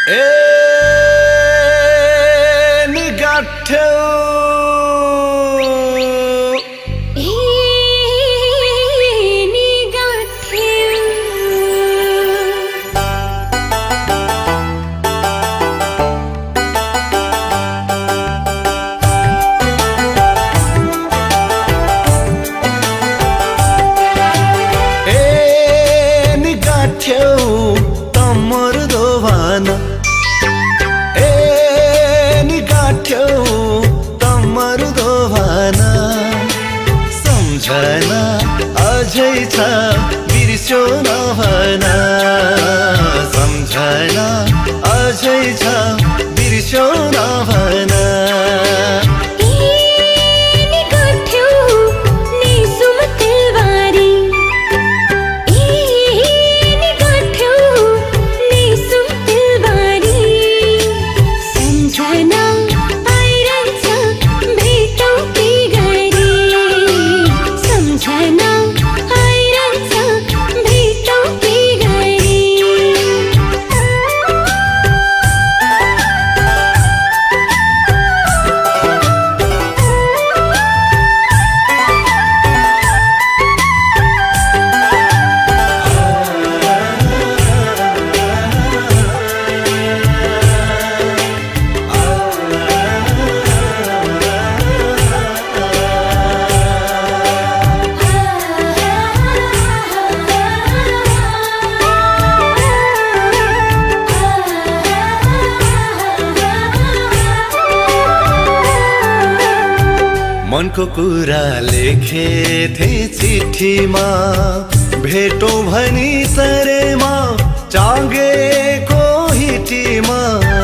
सम्झना अझै छ बिर्स्यो नभन सम्झना अझै छ बिर्स्यो नभन मनको कुरा लेखेथे चिठीमा भेटौं भनी तरेमा चाँगेको हिटीमा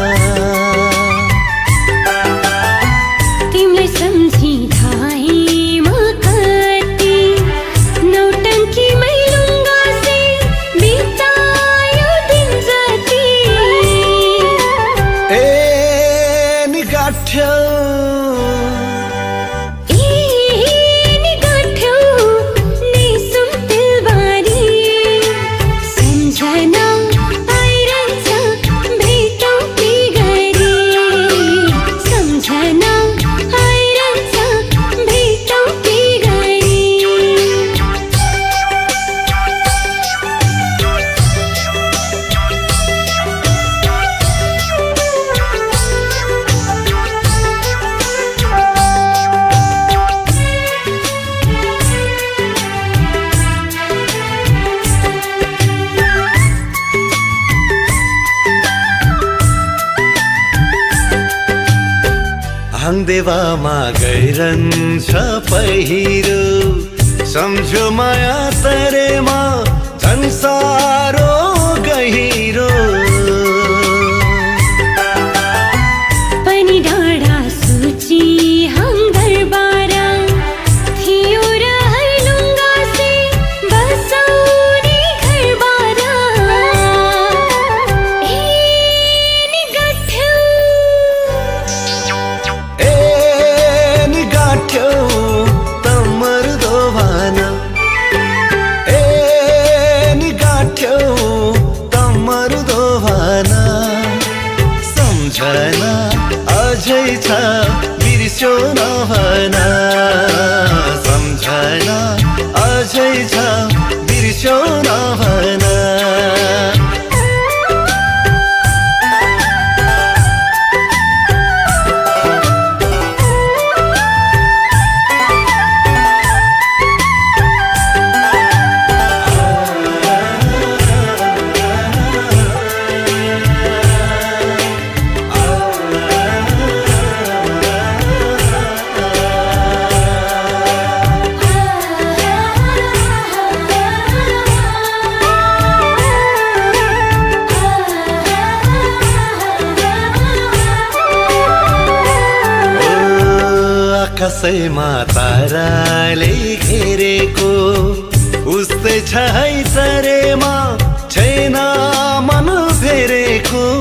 तिमीलाई सम्झी धाइमा कति नौटङ्कीमै लुङ्गासे बितायो दिन जति नि गाठ्यो देवामा गइरहन्छ पहिरो सम्झ्यो माया तरेमा झन् साह्रो गहिरो पनि डाँडा सूची हङ्गरबारा थियो र हैलुङ्गासे बसाउने घरबारा नि गाठ्यो तमर्दो भन नि गाठ्यो तमर्दो भन सम्झना अझै छ बिर्स्यो नभन सम्झना अझै छ बिर्स्यो नभन आकाशैमा ताराले घेरेको उस्तै छ है तरेमा छैन मन फेरेको